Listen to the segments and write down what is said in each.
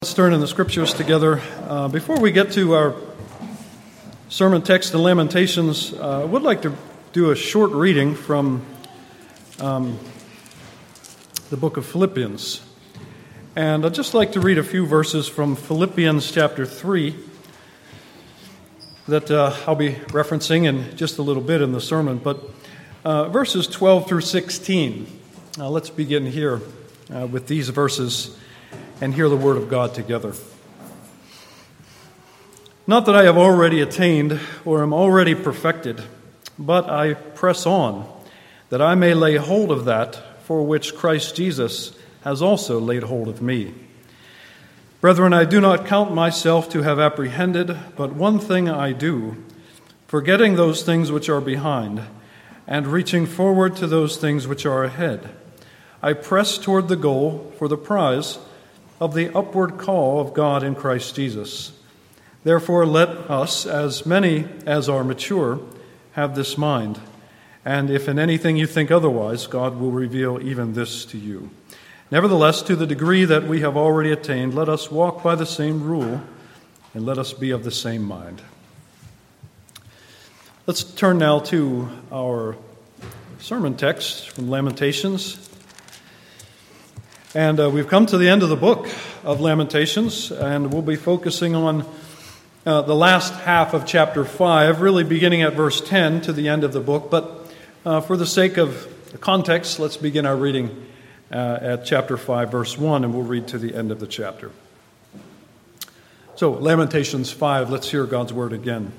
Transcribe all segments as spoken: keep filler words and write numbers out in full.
Let's turn in the scriptures together. Uh, before we get to our sermon text in Lamentations, uh, I would like to do a short reading from um, the book of Philippians. And I'd just like to read a few verses from Philippians chapter three that uh, I'll be referencing in just a little bit in the sermon. But uh, verses twelve through sixteen. Uh, let's begin here uh, with these verses and hear the word of God together. Not that I have already attained or am already perfected, but I press on, that I may lay hold of that for which Christ Jesus has also laid hold of me. Brethren, I do not count myself to have apprehended, but one thing I do, forgetting those things which are behind, and reaching forward to those things which are ahead. I press toward the goal for the prize of the upward call of God in Christ Jesus. Therefore let us, as many as are mature, have this mind. And if in anything you think otherwise, God will reveal even this to you. Nevertheless, to the degree that we have already attained, let us walk by the same rule, and let us be of the same mind. Let's turn now to our sermon text from Lamentations. And uh, we've come to the end of the book of Lamentations, and we'll be focusing on uh, the last half of chapter five, really beginning at verse ten to the end of the book. But uh, for the sake of the context, let's begin our reading uh, at chapter five, verse one, and we'll read to the end of the chapter. So, Lamentations five, let's hear God's word again.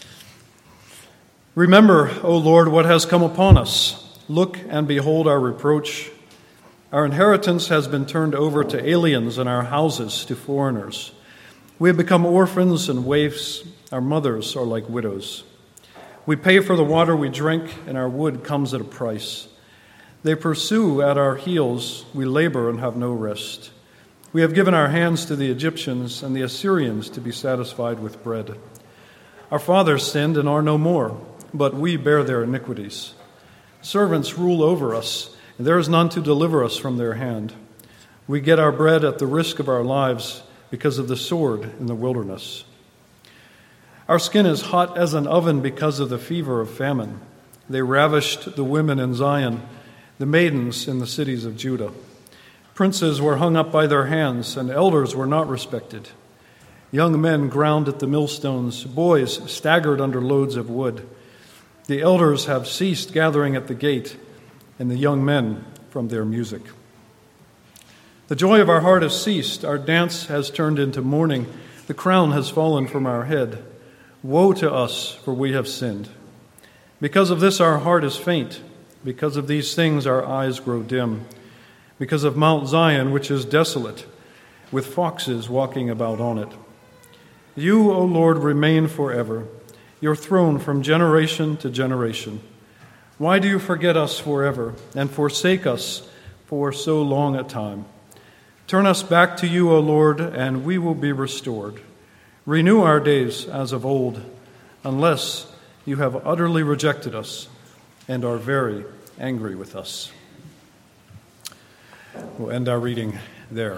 Remember, O Lord, what has come upon us. Look and behold our reproach. Our inheritance has been turned over to aliens and our houses to foreigners. We have become orphans and waifs. Our mothers are like widows. We pay for the water we drink, and our wood comes at a price. They pursue at our heels. We labor and have no rest. We have given our hands to the Egyptians and the Assyrians to be satisfied with bread. Our fathers sinned and are no more, but we bear their iniquities. Servants rule over us, and there is none to deliver us from their hand. We get our bread at the risk of our lives because of the sword in the wilderness. Our skin is hot as an oven because of the fever of famine. They ravished the women in Zion, the maidens in the cities of Judah. Princes were hung up by their hands, and elders were not respected. Young men ground at the millstones, boys staggered under loads of wood. The elders have ceased gathering at the gate, and the young men from their music. The joy of our heart has ceased. Our dance has turned into mourning. The crown has fallen from our head. Woe to us, for we have sinned. Because of this our heart is faint. Because of these things our eyes grow dim. Because of Mount Zion, which is desolate, with foxes walking about on it. You, O Lord, remain forever, your throne from generation to generation. Why do you forget us forever and forsake us for so long a time? Turn us back to you, O Lord, and we will be restored. Renew our days as of old, unless you have utterly rejected us and are very angry with us. We'll end our reading there.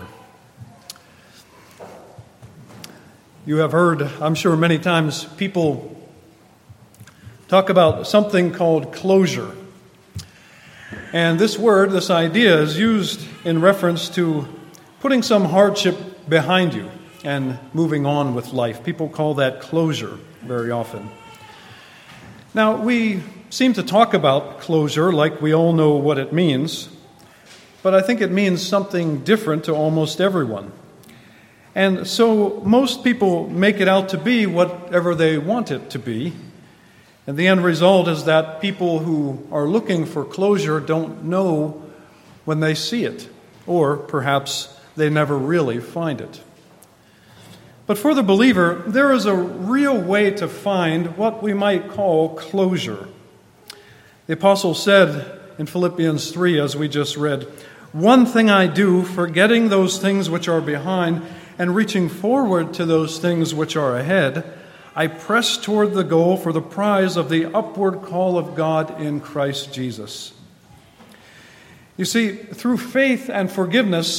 You have heard, I'm sure, many times people talk about something called closure. And this word, this idea, is used in reference to putting some hardship behind you and moving on with life. People call that closure very often. Now, we seem to talk about closure like we all know what it means, but I think it means something different to almost everyone. And so most people make it out to be whatever they want it to be. And the end result is that people who are looking for closure don't know when they see it, or perhaps they never really find it. But for the believer, there is a real way to find what we might call closure. The apostle said in Philippians three, as we just read, "One thing I do, forgetting those things which are behind and reaching forward to those things which are ahead, I press toward the goal for the prize of the upward call of God in Christ Jesus." You see, through faith and forgiveness,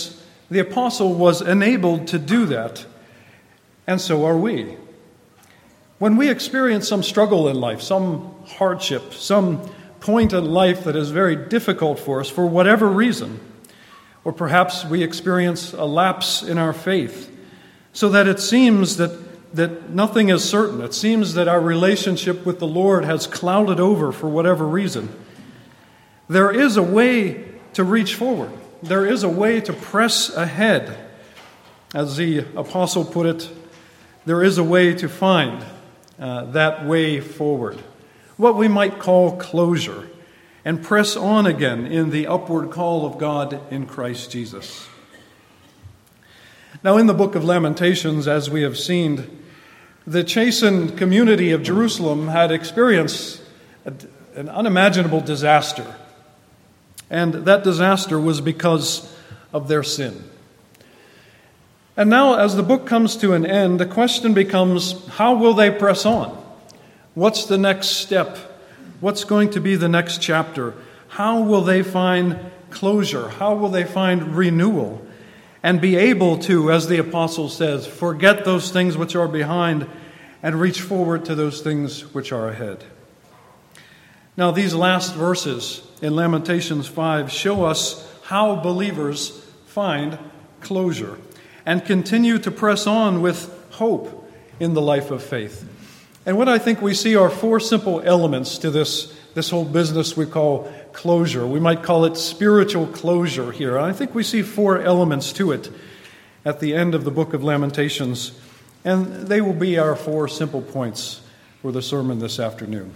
The apostle was enabled to do that, and so are we. When we experience some struggle in life, some hardship, some point in life that is very difficult for us for whatever reason, or perhaps we experience a lapse in our faith, so that it seems that, that nothing is certain. It seems that our relationship with the Lord has clouded over for whatever reason. There is a way to reach forward. There is a way to press ahead. As the apostle put it, there is a way to find uh, that way forward. What we might call closure, and press on again in the upward call of God in Christ Jesus. Now, in the book of Lamentations, as we have seen, the chastened community of Jerusalem had experienced a, an unimaginable disaster. And that disaster was because of their sin. And now, as the book comes to an end, the question becomes, how will they press on? What's the next step? What's going to be the next chapter? How will they find closure? How will they find renewal? And be able to, as the apostle says, forget those things which are behind and reach forward to those things which are ahead. Now, these last verses in Lamentations five show us how believers find closure and continue to press on with hope in the life of faith. And what I think we see are four simple elements to this, this whole business we call closure. We might call it spiritual closure here. I think we see four elements to it at the end of the book of Lamentations, and they will be our four simple points for the sermon this afternoon.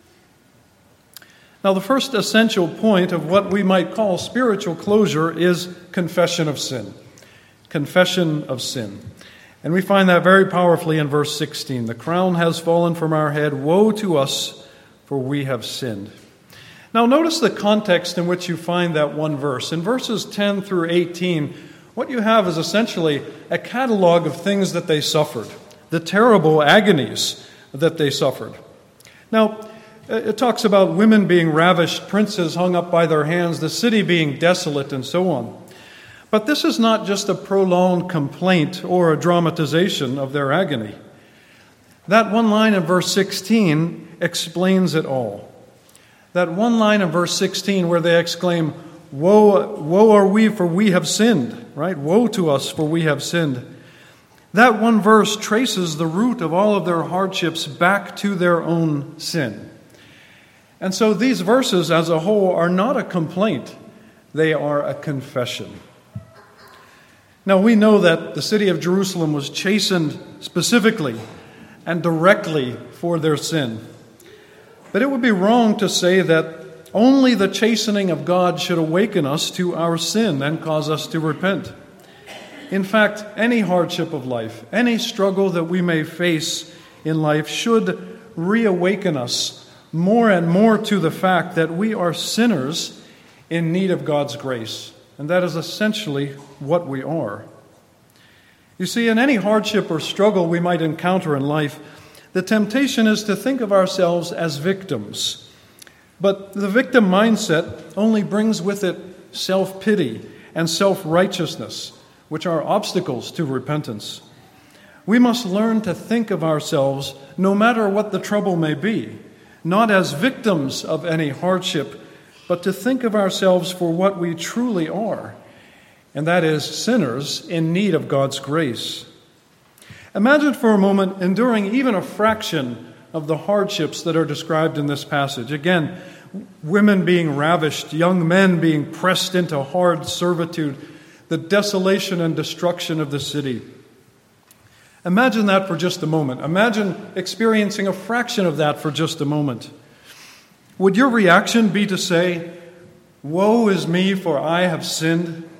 Now, the first essential point of what we might call spiritual closure is confession of sin. Confession of sin. And we find that very powerfully in verse sixteen. The crown has fallen from our head. Woe to us, for we have sinned. Now, notice the context in which you find that one verse. In verses ten through eighteen, what you have is essentially a catalog of things that they suffered, the terrible agonies that they suffered. Now, it talks about women being ravished, princes hung up by their hands, the city being desolate, and so on. But this is not just a prolonged complaint or a dramatization of their agony. That one line in verse sixteen explains it all. That one line in verse sixteen where they exclaim, Woe, woe are we, for we have sinned, right? Woe to us, for we have sinned. That one verse traces the root of all of their hardships back to their own sin. And so these verses as a whole are not a complaint, they are a confession. Now, we know that the city of Jerusalem was chastened specifically and directly for their sin. But it would be wrong to say that only the chastening of God should awaken us to our sin and cause us to repent. In fact, any hardship of life, any struggle that we may face in life should reawaken us more and more to the fact that we are sinners in need of God's grace. And that is essentially what we are. You see, in any hardship or struggle we might encounter in life, the temptation is to think of ourselves as victims. But the victim mindset only brings with it self-pity and self-righteousness, which are obstacles to repentance. We must learn to think of ourselves, no matter what the trouble may be, not as victims of any hardship, but to think of ourselves for what we truly are, and that is sinners in need of God's grace. Imagine for a moment enduring even a fraction of the hardships that are described in this passage. Again, women being ravished, young men being pressed into hard servitude, the desolation and destruction of the city. Imagine that for just a moment. Imagine experiencing a fraction of that for just a moment. Would your reaction be to say, "Woe is me, for I have sinned"?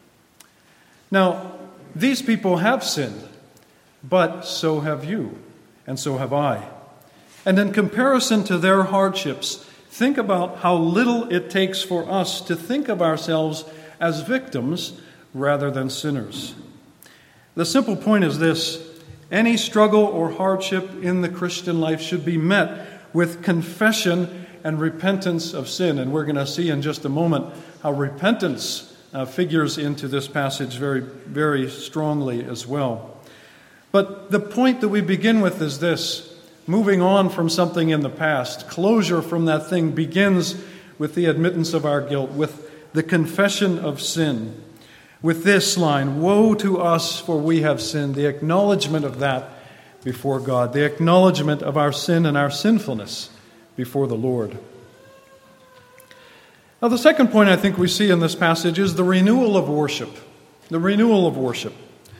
Now, these people have sinned, but so have you, and so have I. And in comparison to their hardships, think about how little it takes for us to think of ourselves as victims rather than sinners. The simple point is this: any struggle or hardship in the Christian life should be met with confession and repentance of sin. And we're going to see in just a moment how repentance uh, figures into this passage very, very strongly as well. But the point that we begin with is this: moving on from something in the past, closure from that thing begins with the admittance of our guilt, with the confession of sin. With this line, "Woe to us, for we have sinned," the acknowledgement of that before God, the acknowledgement of our sin and our sinfulness before the Lord. Now, the second point I think we see in this passage is the renewal of worship. The renewal of worship.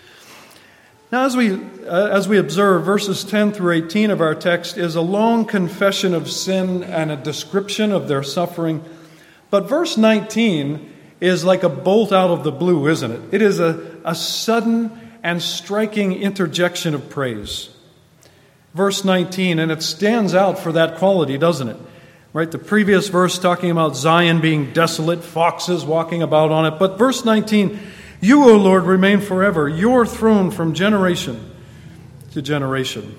Now, as we uh, as we observe, verses ten through eighteen of our text is a long confession of sin and a description of their suffering. But verse nineteen is like a bolt out of the blue, isn't it? It is a, a sudden and striking interjection of praise. Verse nineteen, and it stands out for that quality, doesn't it? Right, the previous verse talking about Zion being desolate, foxes walking about on it. But verse nineteen, "You, O Lord, remain forever, your throne from generation to generation."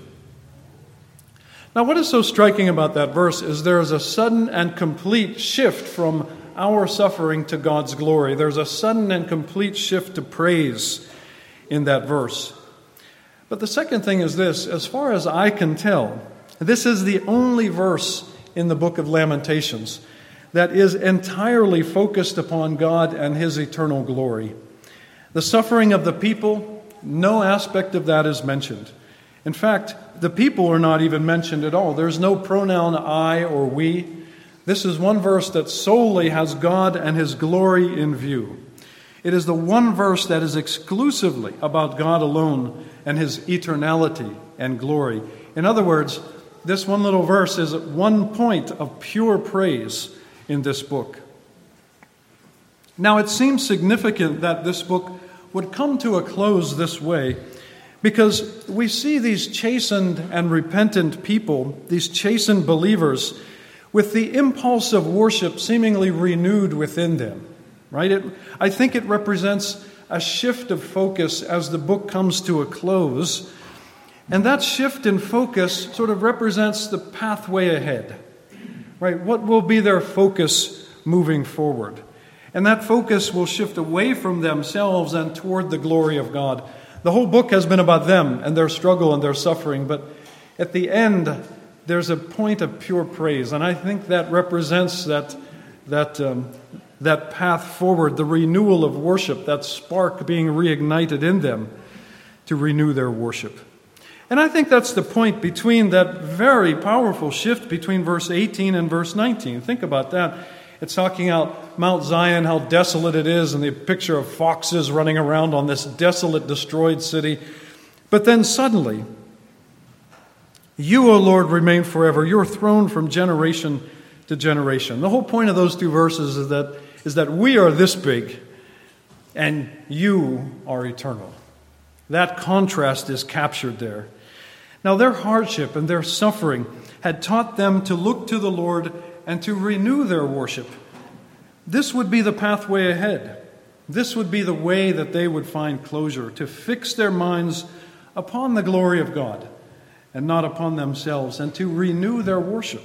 Now, what is so striking about that verse is there is a sudden and complete shift from our suffering to God's glory. There's a sudden and complete shift to praise in that verse. But the second thing is this: as far as I can tell, this is the only verse in the book of Lamentations that is entirely focused upon God and His eternal glory. The suffering of the people, no aspect of that is mentioned. In fact, the people are not even mentioned at all. There's no pronoun I or we. This is one verse that solely has God and His glory in view. It is the one verse that is exclusively about God alone and His eternality and glory. In other words, this one little verse is one point of pure praise in this book. Now, it seems significant that this book would come to a close this way, because we see these chastened and repentant people, these chastened believers, with the impulse of worship seemingly renewed within them. Right? It, I think it represents a shift of focus as the book comes to a close. And that shift in focus sort of represents the pathway ahead. Right? What will be their focus moving forward? And that focus will shift away from themselves and toward the glory of God. The whole book has been about them and their struggle and their suffering, but at the end, there's a point of pure praise. And I think that represents that, that, um, that path forward, the renewal of worship, that spark being reignited in them to renew their worship. And I think that's the point between that very powerful shift between verse eighteen and verse nineteen. Think about that. It's talking about Mount Zion, how desolate it is, and the picture of foxes running around on this desolate, destroyed city. But then suddenly, "You, O Lord, remain forever, your throne from generation to generation." The whole point of those two verses is that, is that we are this big, and you are eternal. That contrast is captured there. Now, their hardship and their suffering had taught them to look to the Lord and to renew their worship. This would be the pathway ahead. This would be the way that they would find closure, to fix their minds upon the glory of God and not upon themselves, and to renew their worship.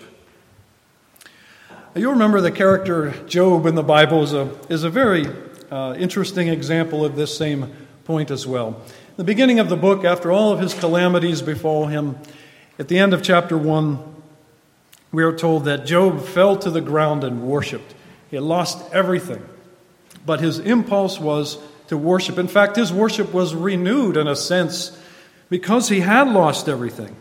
You'll remember the character Job in the Bible is a, is a very uh, interesting example of this same point as well. The beginning of the book, after all of his calamities befall him, at the end of chapter one, we are told that Job fell to the ground and worshipped. He had lost everything, but his impulse was to worship. In fact, his worship was renewed in a sense because he had lost everything.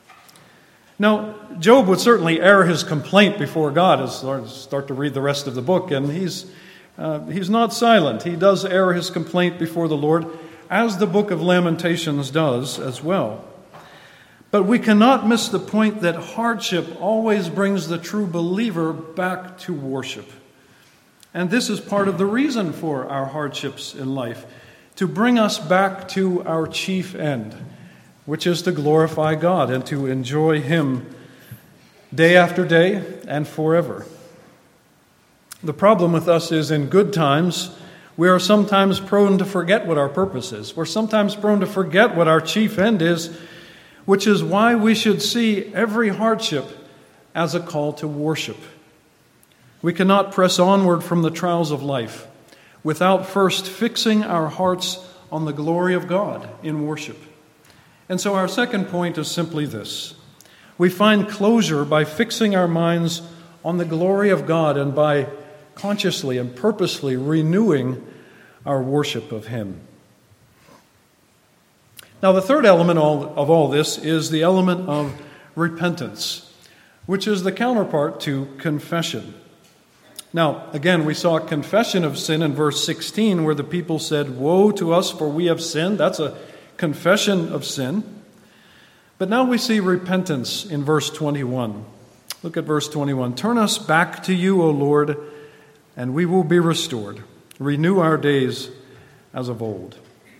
Now, Job would certainly air his complaint before God, as I start to read the rest of the book, and he's uh, he's not silent. He does air his complaint before the Lord, as the book of Lamentations does as well. But we cannot miss the point that hardship always brings the true believer back to worship. And this is part of the reason for our hardships in life, to bring us back to our chief end, which is to glorify God and to enjoy Him day after day and forever. The problem with us is, in good times, we are sometimes prone to forget what our purpose is. We're sometimes prone to forget what our chief end is, which is why we should see every hardship as a call to worship. We cannot press onward from the trials of life without first fixing our hearts on the glory of God in worship. And so our second point is simply this. We find closure by fixing our minds on the glory of God and by consciously and purposely renewing our worship of Him. Now, the third element of all this is the element of repentance, which is the counterpart to confession. Now, again, we saw confession of sin in verse sixteen, where the people said, "Woe to us, for we have sinned." That's a confession of sin. But now we see repentance in verse twenty-one. Look at verse twenty-one. "Turn us back to you, O Lord, and we will be restored. Renew our days as of old."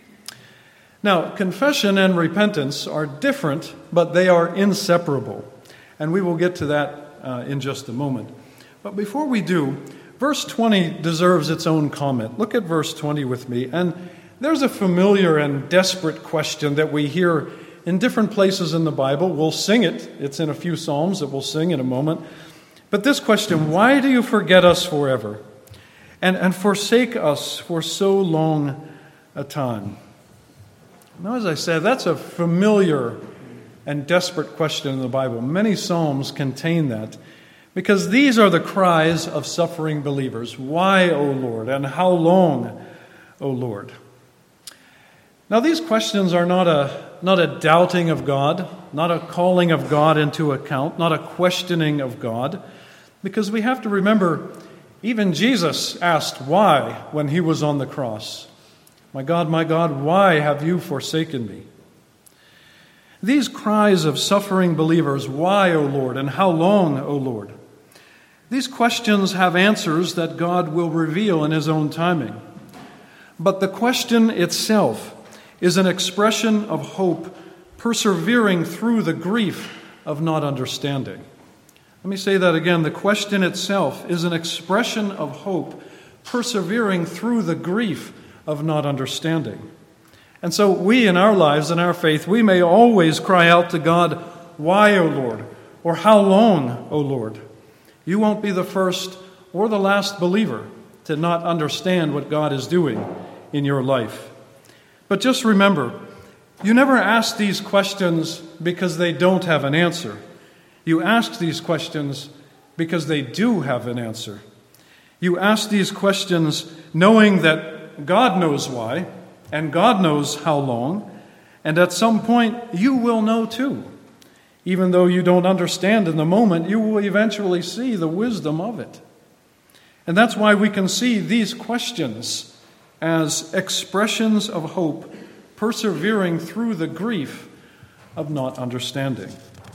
Now, confession and repentance are different, but they are inseparable. And we will get to that uh, in just a moment. But before we do, verse twenty deserves its own comment. Look at verse twenty with me. And there's a familiar and desperate question that we hear in different places in the Bible. We'll sing it. It's in a few Psalms that we'll sing in a moment. But this question, why do you forget us forever and, and forsake us for so long a time? Now, as I said, that's a familiar and desperate question in the Bible. Many Psalms contain that because these are the cries of suffering believers. Why, O Lord, and how long, O Lord? Now, these questions are not a, not a doubting of God, not a calling of God into account, not a questioning of God, because we have to remember, even Jesus asked why when he was on the cross. "My God, my God, why have you forsaken me?" These cries of suffering believers, "Why, O Lord, and how long, O Lord?" These questions have answers that God will reveal in His own timing. But the question itself is an expression of hope, persevering through the grief of not understanding. Let me say that again. The question itself is an expression of hope, persevering through the grief of not understanding. And so we in our lives, in our faith, we may always cry out to God, "Why, O Lord?" or "How long, O Lord?" You won't be the first or the last believer to not understand what God is doing in your life. But just remember, you never ask these questions because they don't have an answer. You ask these questions because they do have an answer. You ask these questions knowing that God knows why, and God knows how long, and at some point you will know too. Even though you don't understand in the moment, you will eventually see the wisdom of it. And that's why we can see these questions as expressions of hope, persevering through the grief of not understanding.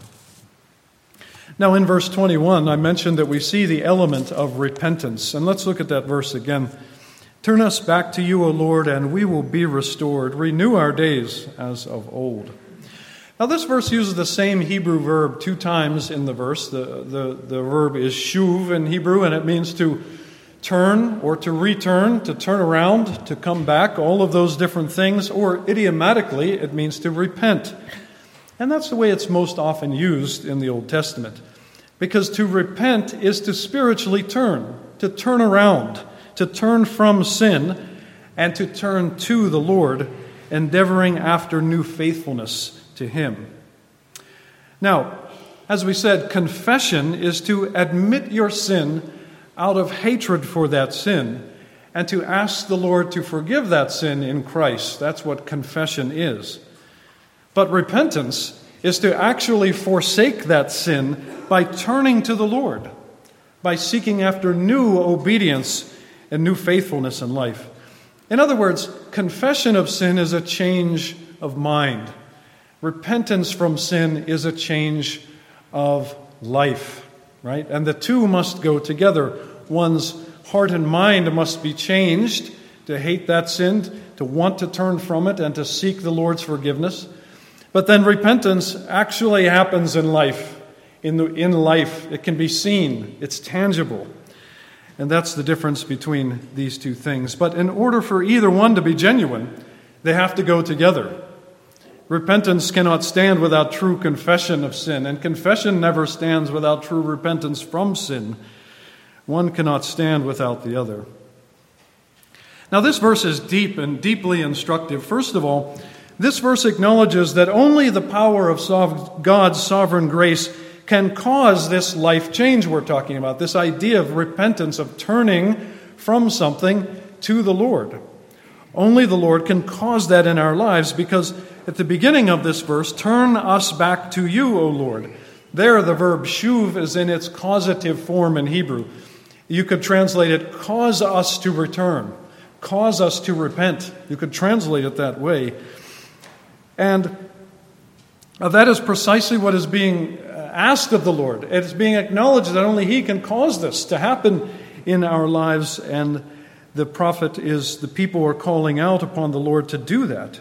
Now, in verse twenty-one, I mentioned that we see the element of repentance. And let's look at that verse again. "Turn us back to you, O Lord, and we will be restored. Renew our days as of old." Now, this verse uses the same Hebrew verb two times in the verse. The, the, the verb is shuv in Hebrew, and it means to turn or to return, to turn around, to come back, all of those different things. Or idiomatically, it means to repent. And that's the way it's most often used in the Old Testament. Because to repent is to spiritually turn, to turn around, to turn from sin and to turn to the Lord, endeavoring after new faithfulness to Him. Now, as we said, confession is to admit your sin out of hatred for that sin and to ask the Lord to forgive that sin in Christ. That's what confession is. But repentance is to actually forsake that sin by turning to the Lord, by seeking after new obedience and new faithfulness in life. In other words, confession of sin is a change of mind. Repentance from sin is a change of life, right? And the two must go together. One's heart and mind must be changed to hate that sin, to want to turn from it, and to seek the Lord's forgiveness. But then repentance actually happens in life. In, the, in life, it can be seen. It's tangible. And that's the difference between these two things. But in order for either one to be genuine, they have to go together. Repentance cannot stand without true confession of sin, and confession never stands without true repentance from sin. One cannot stand without the other. Now, this verse is deep and deeply instructive. First of all, this verse acknowledges that only the power of sov- God's sovereign grace can cause this life change we're talking about, this idea of repentance, of turning from something to the Lord. Only the Lord can cause that in our lives, because at the beginning of this verse, turn us back to you, O Lord. There, the verb shuv is in its causative form in Hebrew. You could translate it, cause us to return, cause us to repent. You could translate it that way. And that is precisely what is being asked of the Lord. It's being acknowledged that only He can cause this to happen in our lives, and the prophet is, the people are calling out upon the Lord to do that.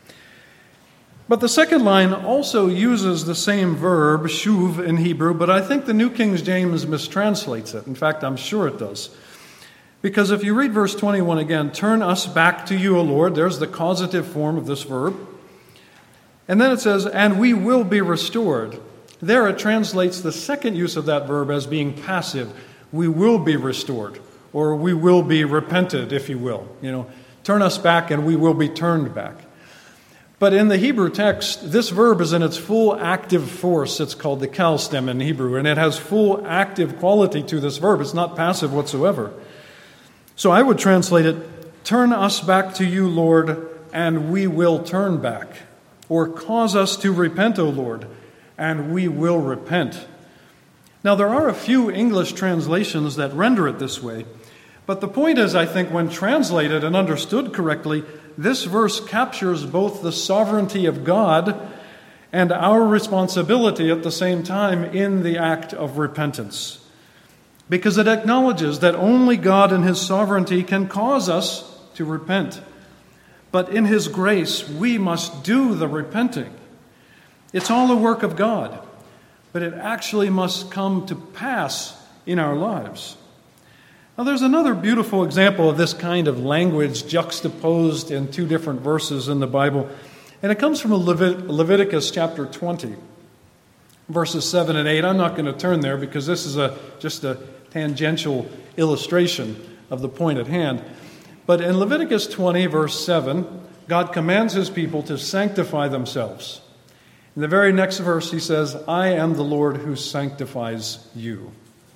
But the second line also uses the same verb, shuv, in Hebrew, but I think the New King James mistranslates it. In fact, I'm sure it does. Because if you read verse twenty-one again, turn us back to you, O Lord, there's the causative form of this verb. And then it says, and we will be restored. There it translates the second use of that verb as being passive. We will be restored, or we will be repented, if you will. You know, turn us back and we will be turned back. But in the Hebrew text, this verb is in its full active force. It's called the kal stem in Hebrew, and it has full active quality to this verb. It's not passive whatsoever. So I would translate it, turn us back to you, Lord, and we will turn back. Or cause us to repent, O Lord, and we will repent. Now, there are a few English translations that render it this way, but the point is, I think, when translated and understood correctly, this verse captures both the sovereignty of God and our responsibility at the same time in the act of repentance. Because it acknowledges that only God in His sovereignty can cause us to repent. But in His grace, we must do the repenting. It's all the work of God, but it actually must come to pass in our lives. Now, there's another beautiful example of this kind of language juxtaposed in two different verses in the Bible, and it comes from Levit- Leviticus chapter twenty, verses seven and eight. I'm not going to turn there because this is a just a tangential illustration of the point at hand. But in Leviticus twenty, verse seven, God commands His people to sanctify themselves. In the very next verse, He says, I am the Lord who sanctifies you.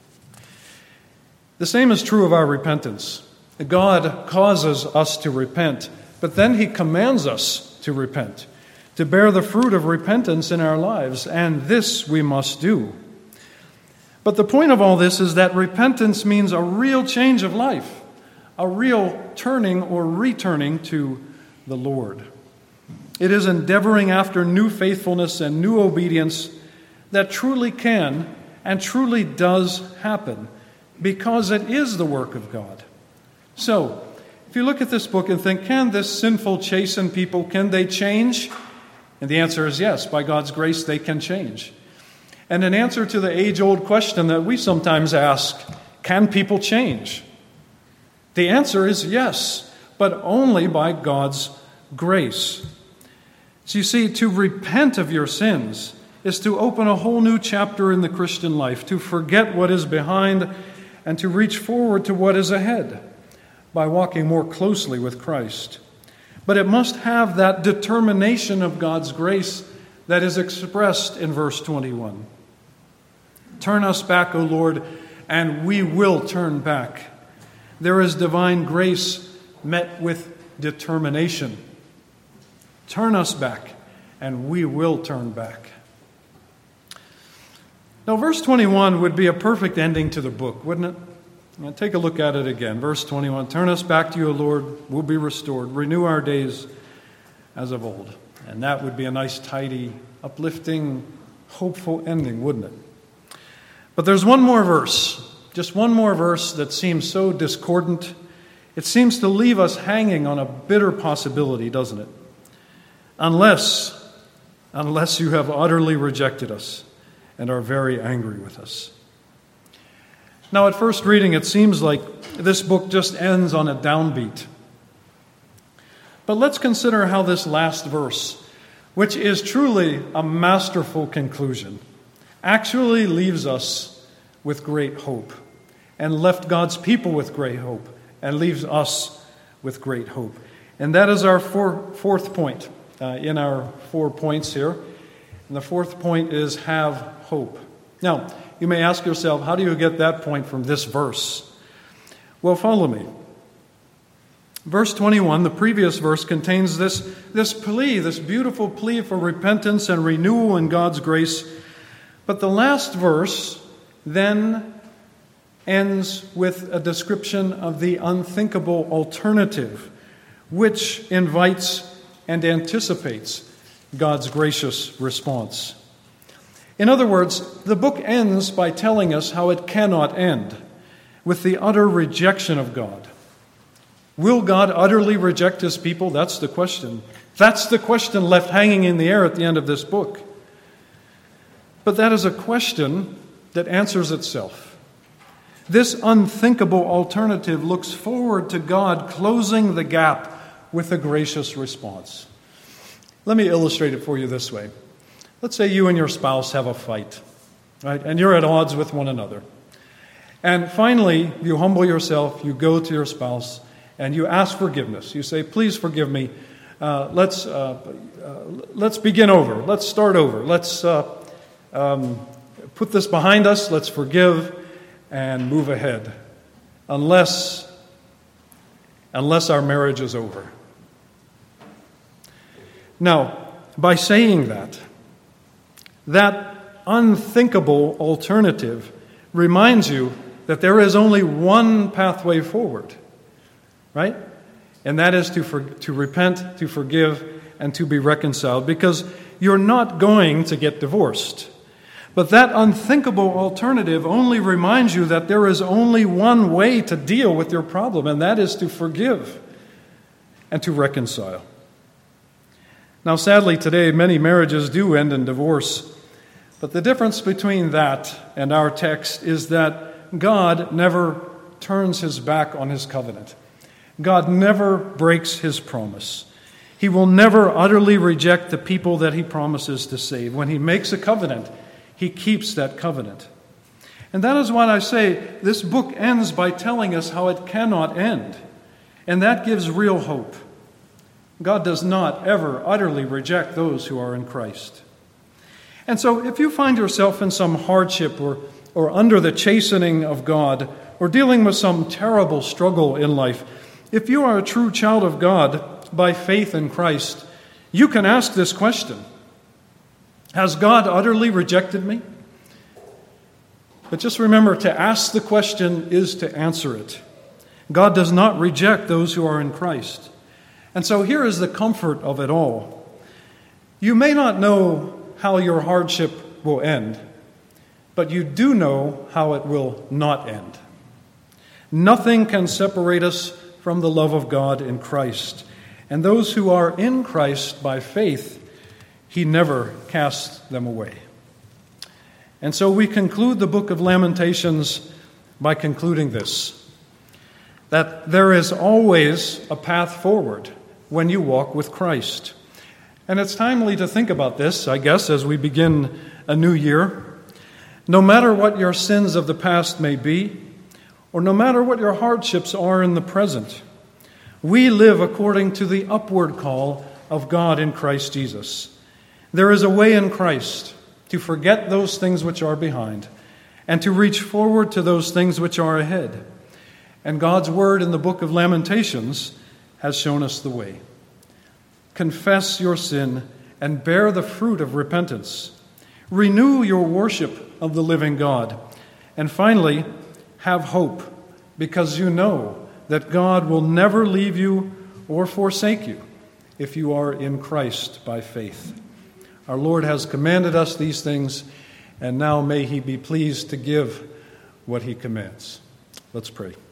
The same is true of our repentance. God causes us to repent, but then He commands us to repent, to bear the fruit of repentance in our lives, and this we must do. But the point of all this is that repentance means a real change of life, a real turning or returning to the Lord. It is endeavoring after new faithfulness and new obedience that truly can and truly does happen, because it is the work of God. So, if you look at this book and think, can this sinful, chastened people, can they change? And the answer is yes. By God's grace, they can change. And in answer to the age-old question that we sometimes ask, can people change? The answer is yes, but only by God's grace. So you see, to repent of your sins is to open a whole new chapter in the Christian life, to forget what is behind and to reach forward to what is ahead by walking more closely with Christ. But it must have that determination of God's grace that is expressed in verse twenty-one. Turn us back, O Lord, and we will turn back. There is divine grace met with determination. Turn us back, and we will turn back. Now, verse twenty-one would be a perfect ending to the book, wouldn't it? Now, take a look at it again. Verse twenty-one, turn us back to you, O Lord, we'll be restored. Renew our days as of old. And that would be a nice, tidy, uplifting, hopeful ending, wouldn't it? But there's one more verse, just one more verse that seems so discordant. It seems to leave us hanging on a bitter possibility, doesn't it? Unless, unless you have utterly rejected us and are very angry with us. Now, at first reading, it seems like this book just ends on a downbeat. But let's consider how this last verse, which is truly a masterful conclusion, actually leaves us with great hope, and left God's people with great hope, and leaves us with great hope. And that is our four, fourth point uh, in our four points here. And the fourth point is have hope. Now, you may ask yourself, how do you get that point from this verse? Well, follow me. Verse twenty-one, the previous verse, contains this, this plea, this beautiful plea for repentance and renewal in God's grace. But the last verse then ends with a description of the unthinkable alternative, which invites and anticipates God's gracious response. In other words, the book ends by telling us how it cannot end, with the utter rejection of God. Will God utterly reject his people? That's the question. That's the question left hanging in the air at the end of this book. But that is a question that answers itself. This unthinkable alternative looks forward to God closing the gap with a gracious response. Let me illustrate it for you this way. Let's say you and your spouse have a fight, right? And you're at odds with one another. And finally, you humble yourself, you go to your spouse, and you ask forgiveness. You say, please forgive me. Uh, let's uh, uh, let's begin over. Let's start over. Let's uh, um, put this behind us. Let's forgive and move ahead. Unless, unless our marriage is over. Now, by saying that, that unthinkable alternative reminds you that there is only one pathway forward, right? And that is to for, to repent, to forgive, and to be reconciled, because you're not going to get divorced. But that unthinkable alternative only reminds you that there is only one way to deal with your problem, and that is to forgive and to reconcile. Now, sadly, today, many marriages do end in divorce. But the difference between that and our text is that God never turns his back on his covenant. God never breaks his promise. He will never utterly reject the people that he promises to save. When he makes a covenant, he keeps that covenant. And that is why I say this book ends by telling us how it cannot end. And that gives real hope. God does not ever utterly reject those who are in Christ. And so if you find yourself in some hardship or, or under the chastening of God or dealing with some terrible struggle in life, if you are a true child of God by faith in Christ, you can ask this question: has God utterly rejected me? But just remember, to ask the question is to answer it. God does not reject those who are in Christ. And so here is the comfort of it all. You may not know how your hardship will end, but you do know how it will not end. Nothing can separate us from the love of God in Christ. And those who are in Christ by faith, he never casts them away. And so we conclude the book of Lamentations by concluding this: that there is always a path forward when you walk with Christ. And it's timely to think about this, I guess, as we begin a new year. No matter what your sins of the past may be, or no matter what your hardships are in the present, we live according to the upward call of God in Christ Jesus. There is a way in Christ to forget those things which are behind and to reach forward to those things which are ahead. And God's word in the book of Lamentations has shown us the way. Confess your sin and bear the fruit of repentance. Renew your worship of the living God. And finally, have hope, because you know that God will never leave you or forsake you if you are in Christ by faith. Our Lord has commanded us these things, and now may he be pleased to give what he commands. Let's pray.